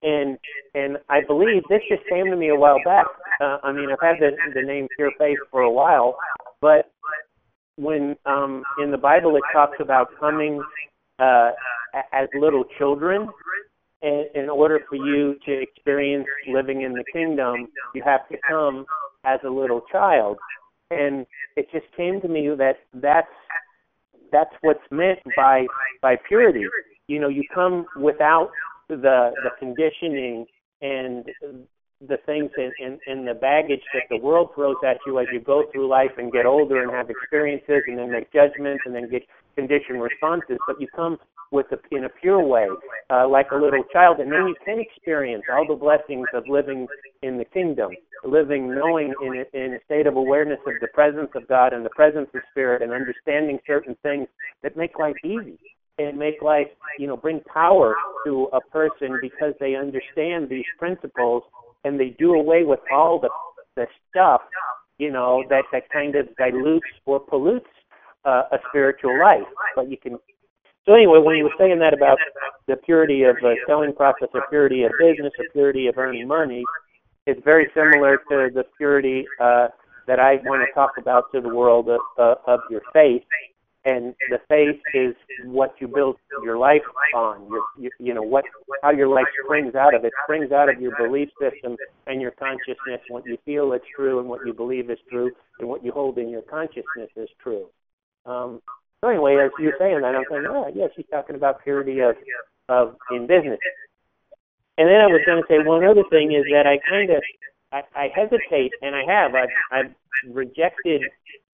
And I believe this just came to me a while back. I mean, I've had the name Pure Faith for a while, but when in the Bible it talks about coming as little children, and in order for you to experience living in the kingdom, you have to come as a little child. And it just came to me that that's what's meant by purity. You know, you come without the conditioning and the things and the baggage that the world throws at you as you go through life and get older and have experiences and then make judgments and then get conditioned responses. But you come in a pure way, like a little child, and then you can experience all the blessings of living in the kingdom, living knowing in a state of awareness of the presence of God and the presence of Spirit, and understanding certain things that make life easy and make life, bring power to a person because they understand these principles, and they do away with all the stuff, that kind of dilutes or pollutes a spiritual life. But you can. So anyway, when you were saying that about the purity of selling process, or purity of business, or purity of earning money, it's very similar to the purity that I want to talk about to the world of your faith. And the faith is what you build your life on. How your life springs out of. It springs out of your belief system and your consciousness. What you feel is true, and what you believe is true, and what you hold in your consciousness is true. So anyway, as you're saying that, I'm saying, yeah, she's talking about purity of in business. And then I was going to say one other thing is that I hesitate, and I've rejected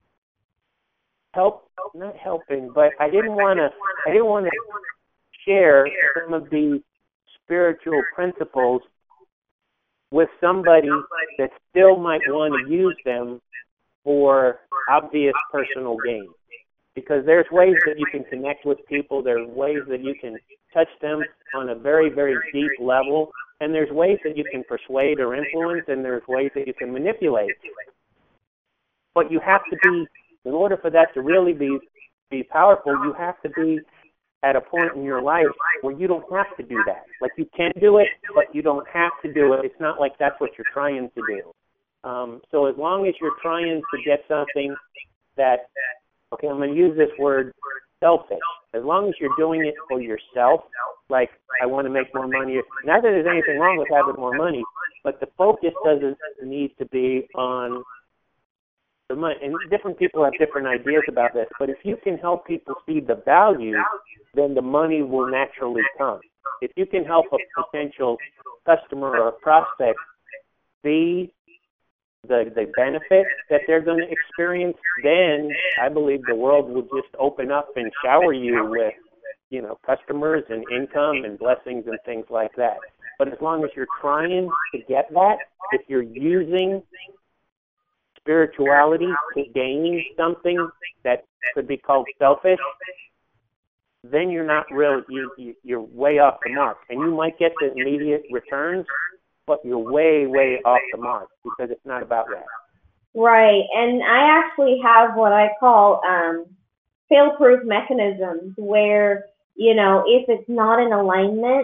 not helping, but I didn't want to share some of the spiritual principles with somebody that still might want to use them for obvious personal gain. Because there's ways that you can connect with people, there's ways that you can touch them on a very, very deep level, and there's ways that you can persuade or influence, and there's ways that you can manipulate. But you have to be, in order for that to really be powerful, you have to be at a point in your life where you don't have to do that. Like, you can do it, but you don't have to do it. It's not like that's what you're trying to do. So as long as you're trying to get something that, okay, I'm going to use this word, selfish. As long as you're doing it for yourself, like, I want to make more money. Not that there's anything wrong with having more money, but the focus doesn't need to be on the money. And different people have different ideas about this, but if you can help people see the value, then the money will naturally come. If you can help a potential customer or a prospect see the benefit that they're going to experience, then I believe the world will just open up and shower you with, customers and income and blessings and things like that. But as long as you're trying to get that, if you're using spirituality to gain something that could be called selfish, then you're not really, you're way off the mark. And you might get the immediate returns, but you're way, way off the mark because it's not about that. Right. And I actually have what I call fail-proof mechanisms where, if it's not in alignment,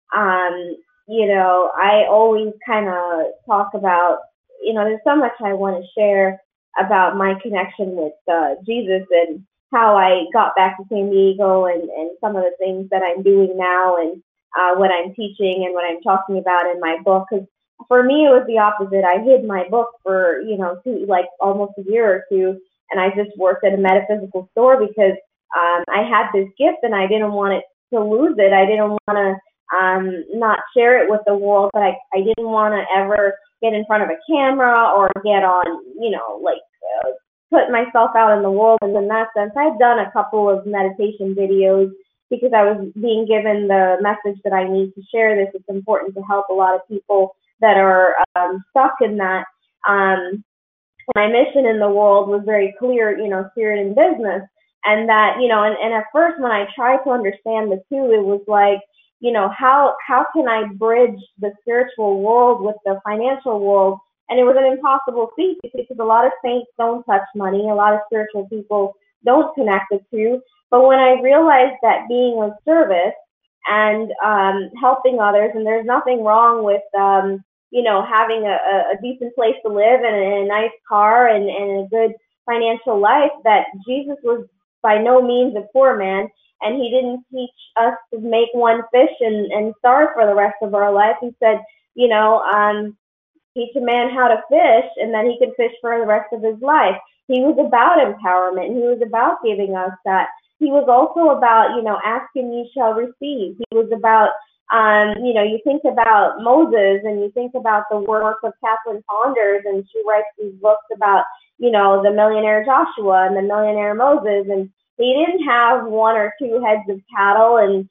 I always kind of talk about, there's so much I want to share about my connection with Jesus and how I got back to San Diego and some of the things that I'm doing now and what I'm teaching and what I'm talking about in my book. Because for me, it was the opposite. I hid my book for, almost a year or two, and I just worked at a metaphysical store because I had this gift and I didn't want it to lose it. I didn't want to not share it with the world, but I didn't want to ever get in front of a camera or get on, put myself out in the world. And in that sense, I've done a couple of meditation videos because I was being given the message that I need to share this. It's important to help a lot of people that are stuck in that. My mission in the world was very clear, spirit and business. And that, and at first when I tried to understand the two, it was like, how can I bridge the spiritual world with the financial world? And it was an impossible feat because a lot of saints don't touch money. A lot of spiritual people don't connect the two. But when I realized that being of service and helping others. And there's nothing wrong with having a decent place to live and a nice car and a good financial life. That Jesus was by no means a poor man, and he didn't teach us to make one fish and starve for the rest of our life. He said, teach a man how to fish, and then he can fish for the rest of his life. He was about empowerment. He was about giving us that. He was also about, ask and ye shall receive. He was about, you think about Moses and you think about the work of Kathleen Ponders, and she writes these books about, the millionaire Joshua and the millionaire Moses, and he didn't have one or two heads of cattle and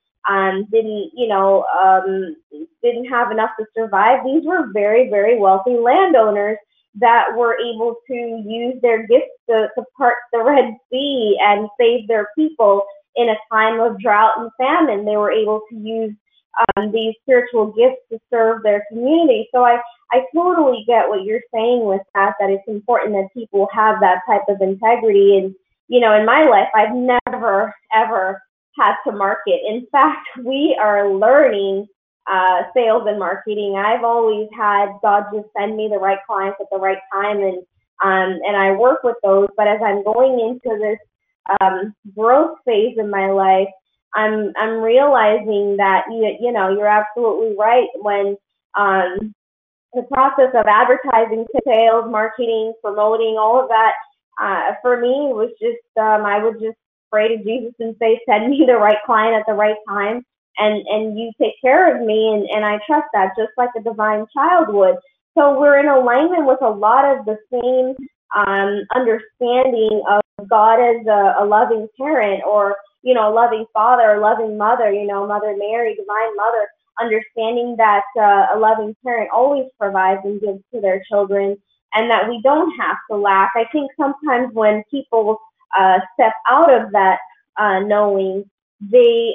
didn't have enough to survive. These were very, very wealthy landowners that were able to use their gifts to part the Red Sea and save their people in a time of drought and famine. They were able to use these spiritual gifts to serve their community. So I totally get what you're saying with that it's important that people have that type of integrity. And, in my life, I've never, ever had to market. In fact, we are learning sales and marketing. I've always had God just send me the right clients at the right time, and I work with those. But as I'm going into this growth phase in my life, I'm realizing that you're absolutely right when the process of advertising, sales, marketing, promoting, all of that for me was just I would just pray to Jesus and say, send me the right client at the right time, and you take care of me, and I trust that just like a divine child would. So we're in alignment with a lot of the same understanding of God as a loving parent, or a loving father, a loving mother, Mother Mary, divine mother, understanding that a loving parent always provides and gives to their children, and that we don't have to lack. I think sometimes when people step out of that knowing, they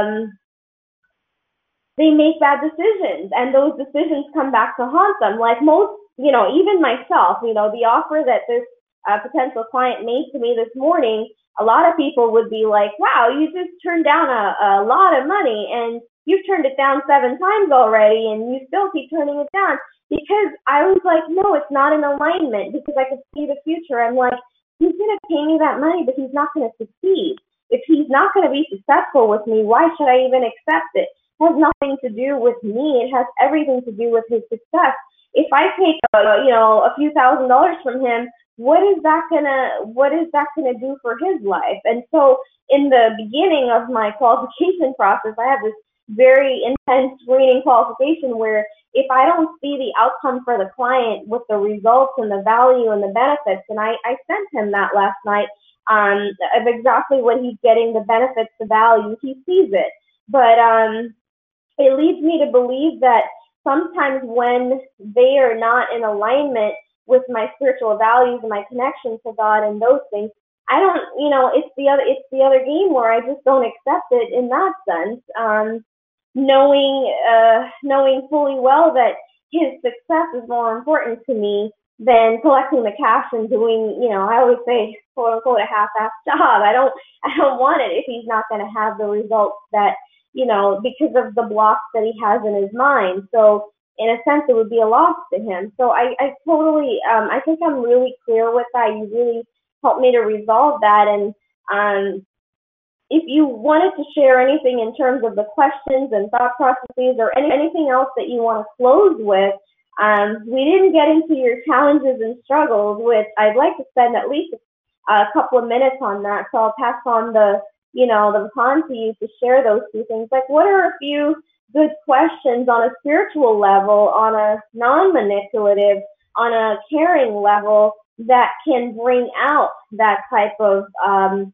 make bad decisions, and those decisions come back to haunt them. Like most, even myself, the offer that this potential client made to me this morning, a lot of people would be like, wow, you just turned down a lot of money, and you've turned it down 7 times already, and you still keep turning it down. Because I was like, no, it's not in alignment, because I could see the future. I'm like, he's going to pay me that money, but he's not going to succeed. If he's not going to be successful with me, why should I even accept it? It has nothing to do with me. It has everything to do with his success. If I take a few $1,000s from him, what is that gonna do for his life? And so in the beginning of my qualification process, I have this very intense screening qualification where if I don't see the outcome for the client with the results and the value and the benefits, and I sent him that last night of exactly what he's getting, the benefits, the value, he sees it. But it leads me to believe that sometimes when they are not in alignment with my spiritual values and my connection to God and those things, I don't, it's the other game where I just don't accept it in that sense. Knowing fully well that his success is more important to me than collecting the cash and doing, I always say, quote unquote, a half-assed job. I don't want it if he's not going to have the results that, because of the blocks that he has in his mind. So in a sense, it would be a loss to him. So I totally, I think I'm really clear with that. You really helped me to resolve that. And if you wanted to share anything in terms of the questions and thought processes, or anything else that you want to close with, we didn't get into your challenges and struggles, which I'd like to spend at least a couple of minutes on that. So I'll pass on the baton to you to share those two things. Like, what are a few good questions on a spiritual level, on a non-manipulative, on a caring level that can bring out that type of, how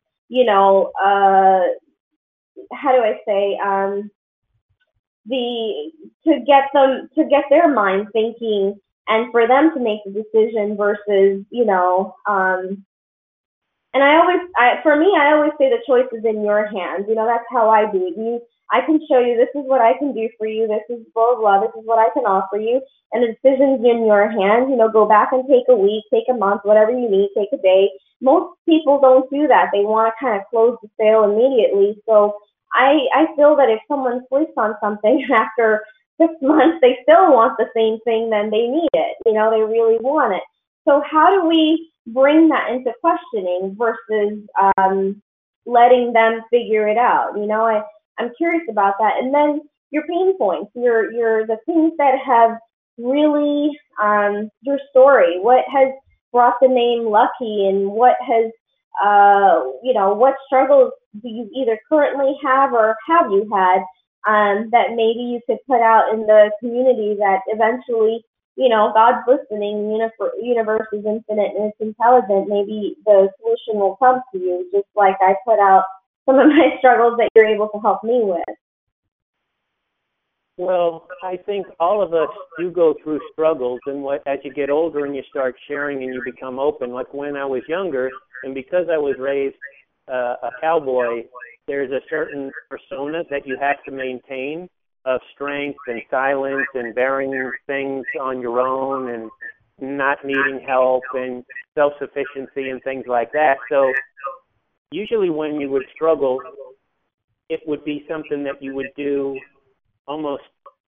do I say, to get their mind thinking and for them to make the decision versus, and I always say the choice is in your hands. That's how I do it. I can show you, this is what I can do for you. This is blah, blah, this is what I can offer you. And the decision's in your hands. Go back and take a week, take a month, whatever you need, take a day. Most people don't do that. They want to kind of close the sale immediately. So I feel that if someone sleeps on something after 6 months, they still want the same thing, then they need it. They really want it. So how do we bring that into questioning versus letting them figure it out? I'm curious about that. And then your pain points, your the things that have really your story. What has brought the name Lucky, and what has what struggles do you either currently have or have you had that maybe you could put out in the community that eventually, God's listening, universe is infinite and it's intelligent. Maybe the solution will come to you, just like I put out some of my struggles that you're able to help me with. Well, I think all of us do go through struggles, and as you get older and you start sharing and you become open, like when I was younger, and because I was raised a cowboy, there's a certain persona that you have to maintain of strength and silence and bearing things on your own and not needing help and self-sufficiency and things like that. So usually when you would struggle, it would be something that you would do almost,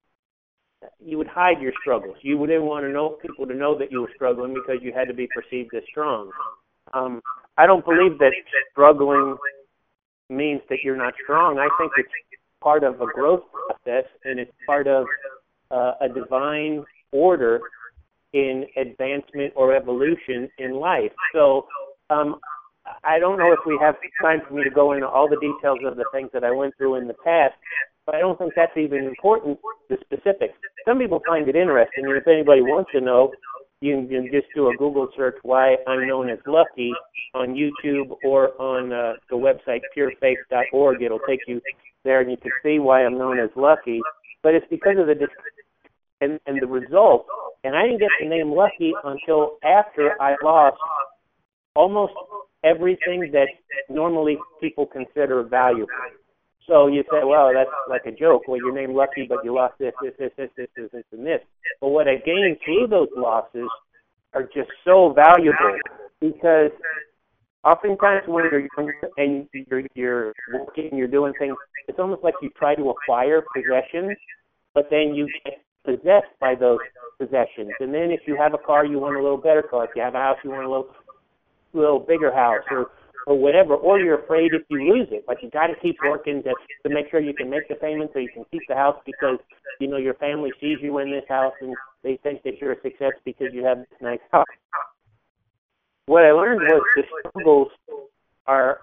you would hide your struggles. You wouldn't want people to know that you were struggling because you had to be perceived as strong. I don't believe that struggling means that you're not strong. I think it's part of a growth process, and it's part of a divine order in advancement or evolution in life. So I don't know if we have time for me to go into all the details of the things that I went through in the past, but I don't think that's even important, the specifics. Some people find it interesting, and if anybody wants to know, you can just do a Google search why I'm known as Lucky on YouTube or on the website purefaith.org. It'll take you there, and you can see why I'm known as Lucky. But it's because of and the result. And I didn't get the name Lucky until after I lost almost everything that normally people consider valuable. So you say, well, that's like a joke. Well, you're named Lucky, but you lost this, and this. But what I gained through those losses are just so valuable, because oftentimes when you're young and you're working, you're doing things, it's almost like you try to acquire possessions, but then you get possessed by those possessions. And then if you have a car, you want a little better car. If you have a house, you want a little bigger house, or whatever, or you're afraid if you lose it. But you got to keep working to make sure you can make the payment so you can keep the house, because your family sees you in this house and they think that you're a success because you have this nice house. What I learned was the struggles are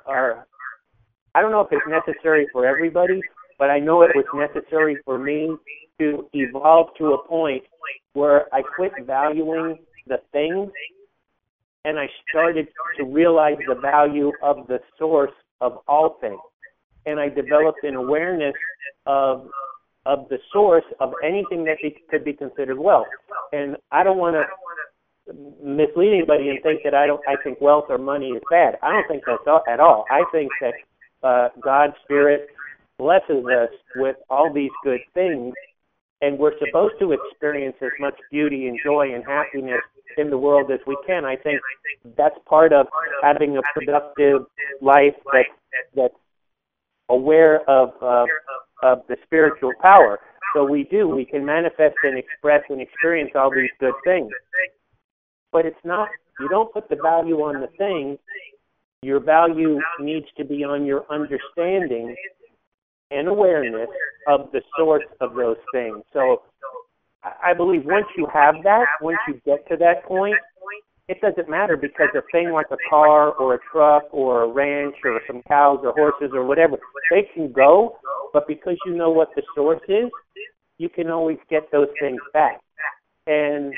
I don't know if it's necessary for everybody, but I know it was necessary for me to evolve to a point where I quit valuing the things and I started to realize the value of the source of all things. And I developed an awareness of the source of anything that could be considered wealth. And I don't want to mislead anybody and think that I think wealth or money is bad. I don't think that's at all. I think that God's Spirit blesses us with all these good things, and we're supposed to experience as much beauty and joy and happiness in the world as we can. I think that's part of having a productive life that's aware of the spiritual power. So we can manifest and express and experience all these good things. But it's not, you don't put the value on the thing. Your value needs to be on your understanding and awareness of the source of those things. So I believe once you have that, once you get to that point, it doesn't matter, because a thing like a car or a truck or a ranch or some cows or horses or whatever, they can go, but because you know what the source is, you can always get those things back. And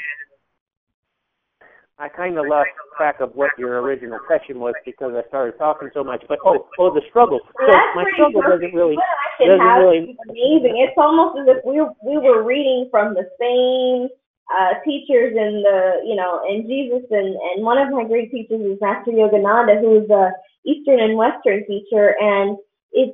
I kind of lost track of what your original question was because I started talking so much. But the struggle. So my struggle doesn't really. Amazing. It's almost as if we were reading from the same teachers in in Jesus, and one of my great teachers is Master Yogananda, who is a Eastern and Western teacher, and it's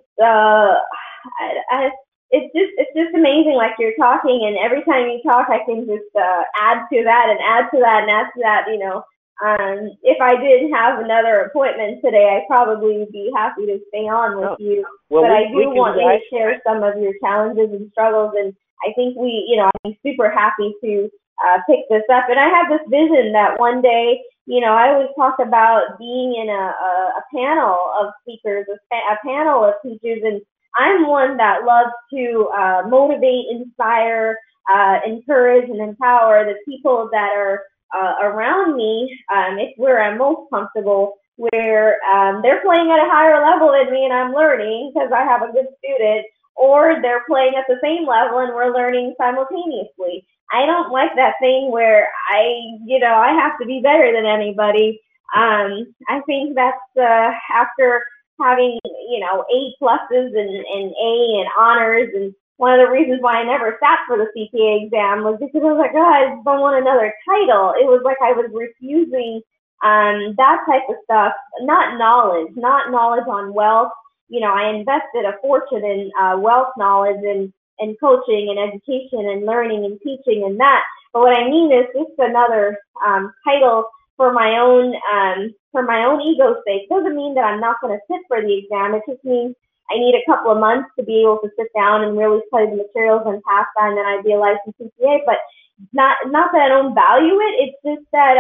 it's just amazing. Like, you're talking, and every time you talk, I can just add to that and add to that and add to that. If I didn't have another appointment today, I probably would be happy to stay on with you. Well, but we, I we do can want you to share some of your challenges and struggles, and I think I'm super happy to pick this up. And I have this vision that one day, I always talk about being in a panel of speakers, a panel of teachers, and I'm one that loves to motivate, inspire, encourage, and empower the people that are around me. It's where I'm most comfortable, where they're playing at a higher level than me and I'm learning because I have a good student, or they're playing at the same level and we're learning simultaneously. I don't like that thing where I have to be better than anybody. I think that's after having, A pluses and A and honors, and one of the reasons why I never sat for the CPA exam was because I was like, oh, I just don't want another title. It was like I was refusing that type of stuff, not knowledge on wealth. I invested a fortune in wealth knowledge and coaching and education and learning and teaching and that. But what I mean is just another title for my own ego's sake. Doesn't mean that I'm not going to sit for the exam. It just means I need a couple of months to be able to sit down and really study the materials and pass that, and then I'd be a licensed CPA. But not that I don't value it. It's just that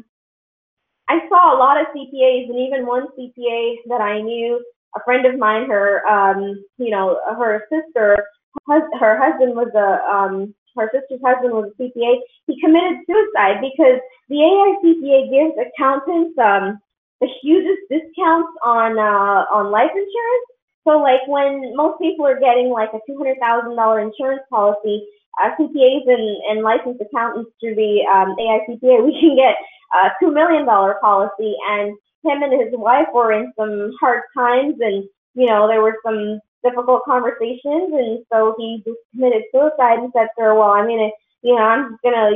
I saw a lot of CPAs, and even one CPA that I knew, a friend of mine, her sister, her husband was her sister's husband was a CPA. He committed suicide because the AICPA gives accountants the hugest discounts on life insurance. So like when most people are getting like a $200,000 insurance policy, CPAs and licensed accountants through the AICPA, we can get a $2 million policy. And him and his wife were in some hard times, and there were some difficult conversations, and so he just committed suicide and said to her, well, I'm just gonna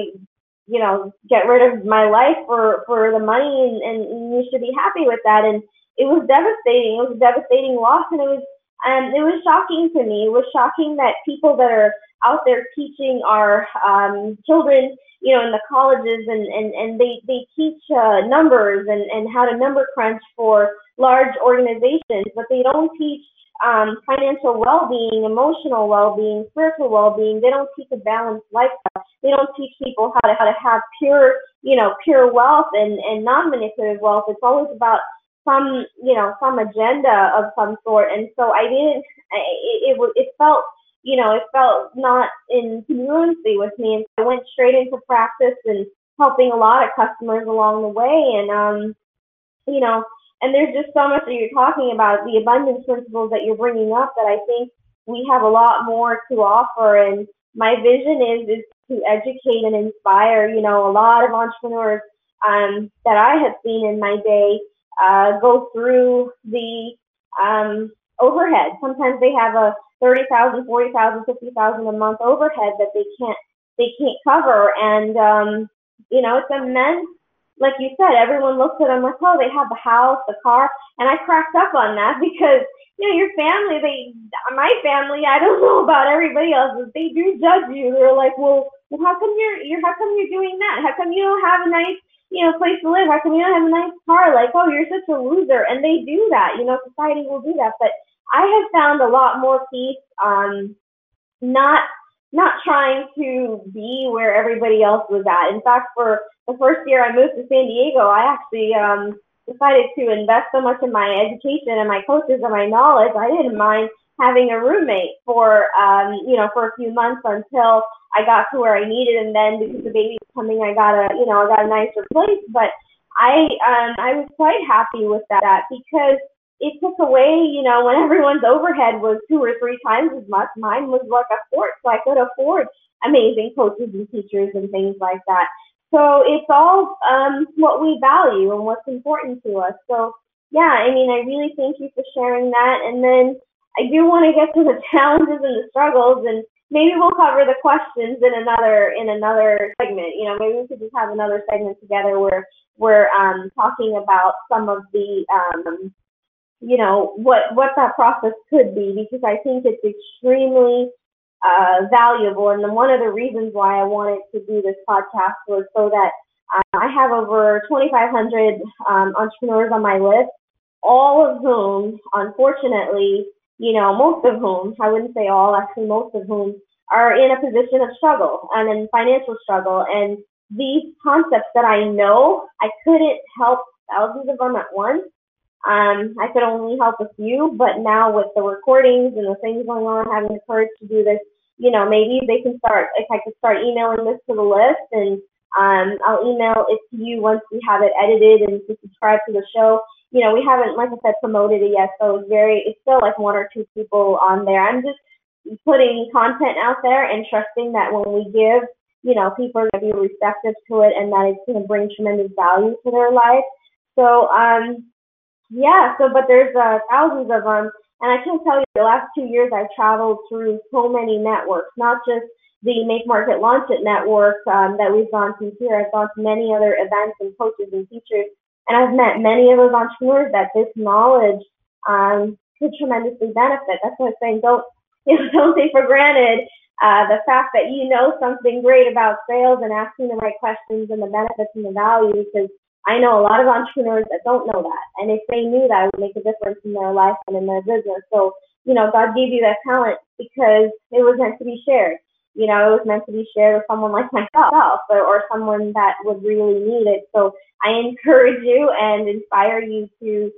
get rid of my life for the money, and you should be happy with that. And it was devastating. It was a devastating loss, and it was shocking to me. It was shocking that people that are out there teaching our children, in the colleges, and they teach numbers and how to number crunch for large organizations, but they don't teach financial well-being, emotional well-being, spiritual well-being. They don't teach a balanced lifestyle. They don't teach people how to have pure wealth and non-manipulative wealth. It's always about some agenda of some sort. And so it felt not in congruency with me. And I went straight into practice and helping a lot of customers along the way. And, and there's just so much that you're talking about, the abundance principles that you're bringing up, that I think we have a lot more to offer. And my vision is to educate and inspire, a lot of entrepreneurs that I have seen in my day go through the overhead. Sometimes they have a $30,000, $40,000, $50,000 a month overhead that they can't cover. And it's immense. Like you said, everyone looks at them like, oh, they have the house, the car, and I cracked up on that because your family, my family, I don't know about everybody else's, they do judge you. They're like, well, how come you're doing that? How come you don't have a nice place to live? How come you don't have a nice car? Like, oh, you're such a loser. And they do that. Society will do that. But I have found a lot more peace not trying to be where everybody else was at. In fact, for the first year I moved to San Diego, I actually decided to invest so much in my education and my coaches and my knowledge. I didn't mind having a roommate for a few months until I got to where I needed, and then because the baby was coming, I got a nicer place. But I was quite happy with that because it took away, when everyone's overhead was 2 or 3 times as much, mine was like a fourth, so I could afford amazing coaches and teachers and things like that. So it's all what we value and what's important to us. So yeah, I really thank you for sharing that. And then I do want to get to the challenges and the struggles, and maybe we'll cover the questions in another segment. Maybe we could just have another segment together where we're talking about some of the what that process could be, because I think it's extremely valuable. And then one of the reasons why I wanted to do this podcast was so that I have over 2,500 entrepreneurs on my list, all of whom, unfortunately, most of whom, I wouldn't say all, actually most of whom, are in a position of struggle and in financial struggle. And these concepts that I know, I couldn't help thousands of them at once. I could only help a few, but now with the recordings and the things going on, having the courage to do this, maybe they can start, if I could start emailing this to the list, and I'll email it to you once we have it edited and to subscribe to the show. We haven't, like I said, promoted it yet, so it's still like one or two people on there. I'm just putting content out there and trusting that when we give, people are going to be receptive to it and that it's going to bring tremendous value to their life. So, but there's thousands of them. And I can tell you the last 2 years I've traveled through so many networks, not just the Make Market Launch It network that we've gone to here. I've gone to many other events and coaches and teachers, and I've met many of those entrepreneurs that this knowledge could tremendously benefit. That's what I'm saying. Don't take for granted the fact that you know something great about sales and asking the right questions and the benefits and the value, because I know a lot of entrepreneurs that don't know that. And if they knew that, it would make a difference in their life and in their business. So, God gave you that talent because it was meant to be shared. It was meant to be shared with someone like myself or someone that would really need it. So I encourage you and inspire you to,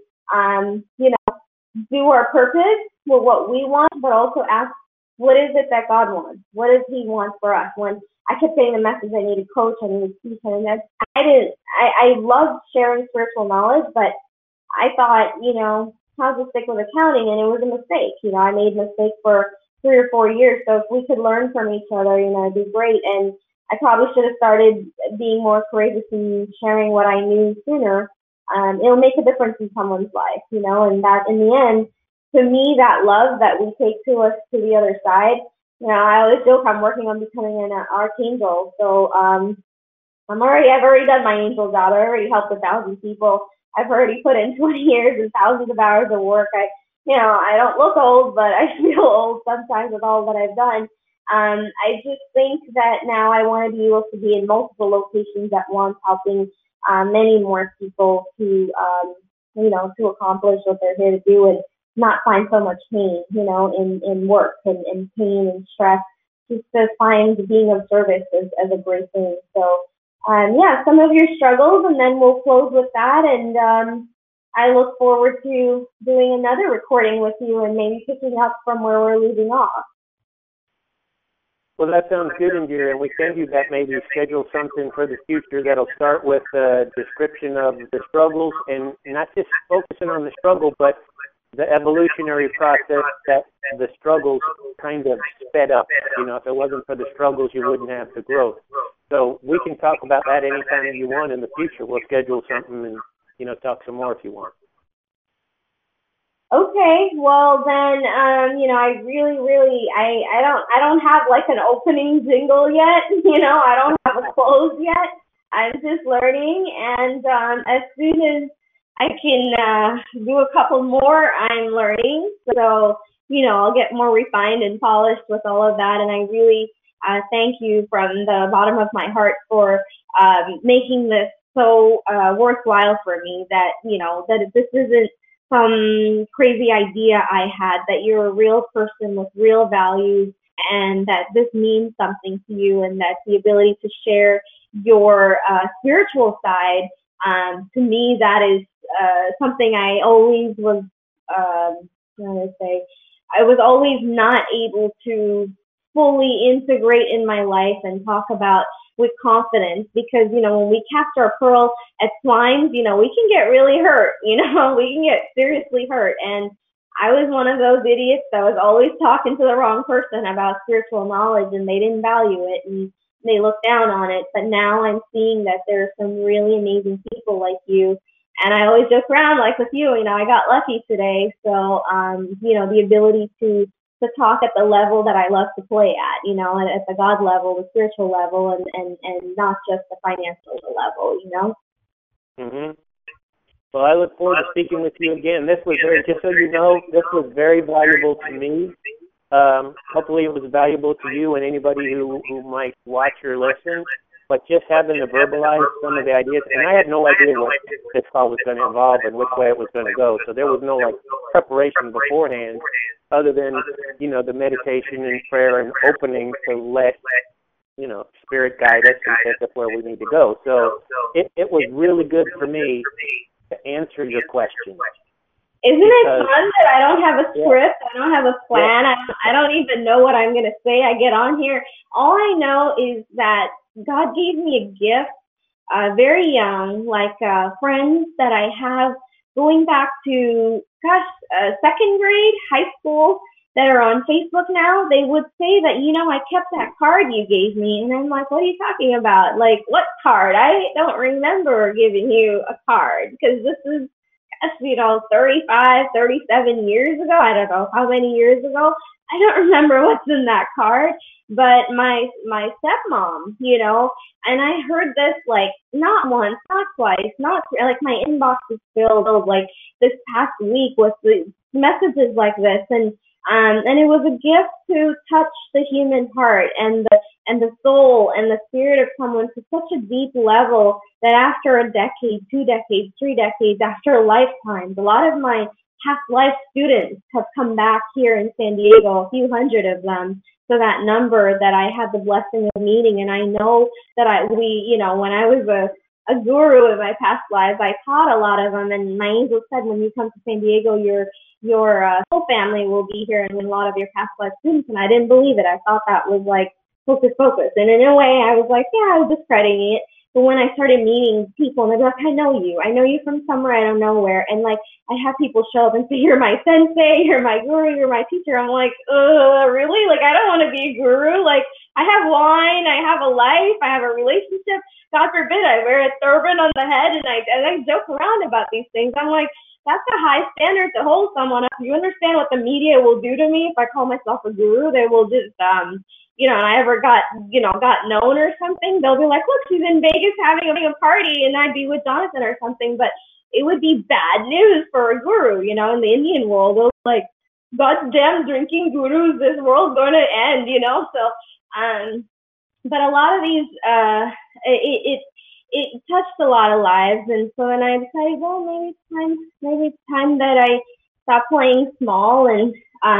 do our purpose with what we want, but also ask, what is it that God wants? What does He want for us? When I kept saying the message, I need a coach, I need a teacher, and I loved sharing spiritual knowledge, but I thought, how's to stick with accounting? And it was a mistake. I made a mistake for 3 or 4 years. So if we could learn from each other, it'd be great. And I probably should have started being more courageous and sharing what I knew sooner. It'll make a difference in someone's life, and that in the end, to me, that love that we take to us to the other side, I always joke I'm working on becoming an archangel. So I've already done my angel job. I already helped 1,000 people. I've already put in 20 years and thousands of hours of work. I don't look old, but I feel old sometimes with all that I've done. I just think that now I want to be able to be in multiple locations at once, helping many more people to accomplish what they're here to do and not find so much pain, in work and pain and stress, just to find being of service as a great thing. So, some of your struggles, and then we'll close with that. And I look forward to doing another recording with you and maybe picking up from where we're leaving off. Well, that sounds good, Indira, and we can do that, maybe schedule something for the future that'll start with a description of the struggles, and not just focusing on the struggle, but the evolutionary process that the struggles kind of sped up. If it wasn't for the struggles, you wouldn't have the growth. So we can talk about that anytime you want in the future. We'll schedule something and, talk some more if you want. Okay, well then, I really, I don't have like an opening jingle yet. I don't have a close yet. I'm just learning, and as soon as I can do a couple more, I'm learning. So, I'll get more refined and polished with all of that. And I really thank you from the bottom of my heart for making this so worthwhile for me, that, that this isn't some crazy idea I had, that you're a real person with real values, and that this means something to you, and that the ability to share your spiritual side, to me, that is something I always was, I was always not able to fully integrate in my life and talk about with confidence, because, when we cast our pearl at swines, we can get really hurt, we can get seriously hurt. And I was one of those idiots that was always talking to the wrong person about spiritual knowledge, and they didn't value it and they looked down on it. But now I'm seeing that there are some really amazing people like you. And I always joke around, like with you, I got lucky today. So, the ability to talk at the level that I love to play at, and at the God level, the spiritual level, and not just the financial level, Mm-hmm. Well, I look forward to speaking with you again. This was just so you know, this was very valuable to me. Hopefully it was valuable to you and anybody who might watch or listen. but just having to verbalize some of the ideas, and I had no idea what this call was going to involve and which way it was going to go, so there was no like preparation beforehand, other than the meditation and prayer and opening to let Spirit guide us and take us where we need to go. So it was really good for me to answer your question. Isn't it fun that I don't have a script? I don't have a plan. I don't even know what I'm going to say. I get on here. All I know is that God gave me a gift very young, like friends that I have going back to, second grade, high school, that are on Facebook now. They would say that, I kept that card you gave me. And I'm like, what are you talking about? Like, what card? I don't remember giving you a card, because this is 35, 37 years ago. I don't know how many years ago. I don't remember what's in that card. But my stepmom, and I heard this like not once, not twice, not like my inbox is filled like this past week with the messages like this, and it was a gift to touch the human heart and the soul and the spirit of someone to such a deep level that after a decade, 2 decades, 3 decades, after lifetimes, a lot of my past life students have come back here in San Diego, a few hundred of them. So that number that I had the blessing of meeting, and I know that when I was a guru in my past lives, I taught a lot of them, and my angel said, when you come to San Diego, your whole family will be here, and a lot of your past life students. And I didn't believe it. I thought that was like hocus pocus. And in a way, I was like, yeah, I was discrediting it. But when I started meeting people, and they're like, I know you from somewhere, I don't know where. And like, I have people show up and say, you're my sensei, you're my guru, you're my teacher. I'm like, really? Like, I don't want to be a guru. Like, I have wine, I have a life, I have a relationship. God forbid I wear a turban on the head and I joke around about these things. I'm like, that's a high standard to hold someone up. You understand what the media will do to me if I call myself a guru? They will just, and I ever got known or something, they'll be like, look, she's in Vegas having a party, and I'd be with Jonathan or something. But it would be bad news for a guru, in the Indian world. They'll like, God's damn drinking gurus, this world's going to end, So, but a lot of these, it touched a lot of lives, and so then I decided, well, maybe it's time that I stop playing small and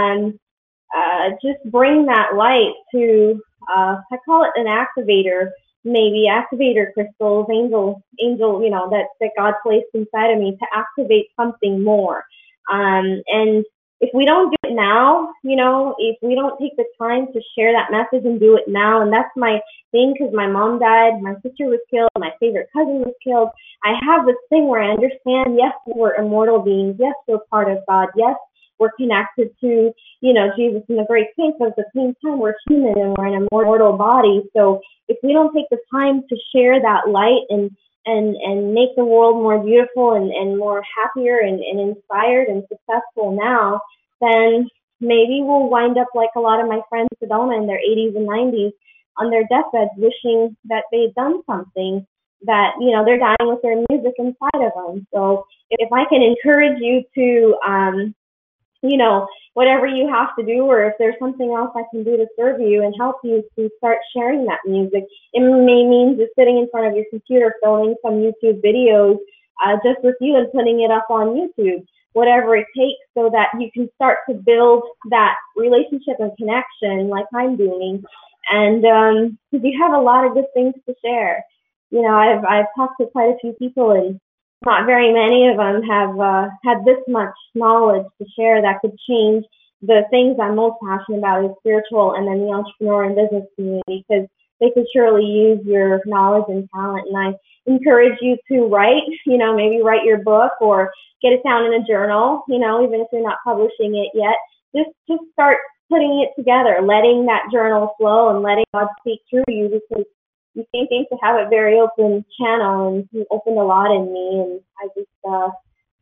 just bring that light to, I call it an activator, maybe activator crystals, angel, that God placed inside of me to activate something more. And if we don't do it now, if we don't take the time to share that message and do it now, and that's my thing, because my mom died, my sister was killed, my favorite cousin was killed. I have this thing where I understand, yes, we're immortal beings. Yes, we're part of God. Yes, we're connected to, Jesus and the great saints, but at the same time, we're human and we're in a mortal body. So if we don't take the time to share that light and make the world more beautiful and more happier and inspired and successful now, then maybe we'll wind up like a lot of my friends in Sedona in their 80s and 90s on their deathbeds, wishing that they'd done something, that, they're dying with their music inside of them. So if I can encourage you to, whatever you have to do, or if there's something else I can do to serve you and help you to start sharing that music. It may mean just sitting in front of your computer, filming some YouTube videos just with you and putting it up on YouTube, whatever it takes, so that you can start to build that relationship and connection like I'm doing. And because you have a lot of good things to share. I've talked to quite a few people, and not very many of them have had this much knowledge to share that could change the things I'm most passionate about, is spiritual and then the entrepreneur and business community, because they could surely use your knowledge and talent. And I encourage you to write, maybe write your book or get it down in a journal, even if you're not publishing it yet. Just start putting it together, letting that journal flow and letting God speak through you, because you seem to have a very open channel, and you opened a lot in me, and I just,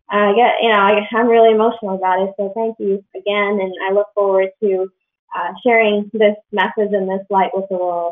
I'm really emotional about it. So thank you again, and I look forward to sharing this message and this light with the world.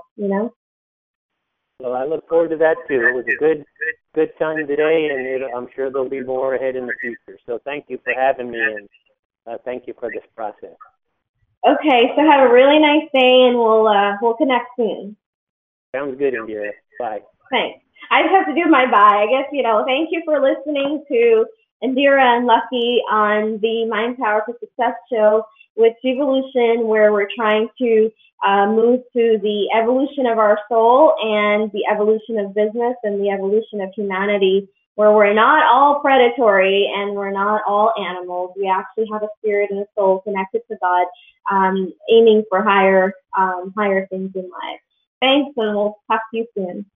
Well, I look forward to that too. It was a good time today, and I'm sure there'll be more ahead in the future. So thank you for having me, and thank you for this process. Okay, so have a really nice day, and we'll connect soon. Sounds good, Indira. Bye. Thanks. I just have to do my bye. I guess, thank you for listening to Indira and Lucky on the Mind Power for Success show with Evolution, where we're trying to move to the evolution of our soul and the evolution of business and the evolution of humanity, where we're not all predatory and we're not all animals. We actually have a spirit and a soul connected to God, aiming for higher things in life. Thanks, and we'll talk to you soon.